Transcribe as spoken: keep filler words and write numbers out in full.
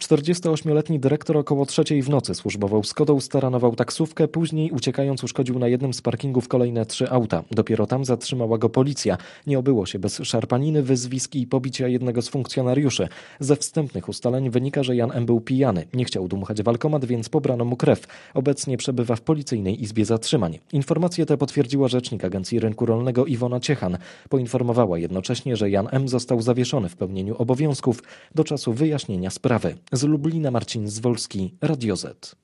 czterdziestoośmioletni dyrektor około trzeciej w nocy służbował Skodą, staranował taksówkę, później uciekając uszkodził na jednym z parkingów kolejne trzy auta. Dopiero tam zatrzymała go policja. Nie obyło się bez szarpaniny, wyzwisk i pobicia jednego z funkcjonariuszy. Ze wstępnych ustaleń wynika, że Jan M. był pijany. Nie chciał dmuchać w alkomat, więc pobrano mu krew. Obecnie przebywa w Policyjnej Izbie Zatrzymań. Informacje te potwierdziła rzecznik Agencji Rynku Rolnego Iwona Ciechan. Poinformowała jednocześnie, że Jan M. został zawieszony w pełnieniu obowiązków do czasu wyjaśnienia sprawy. Z Lublina Marcin Zwolski, Radio Z.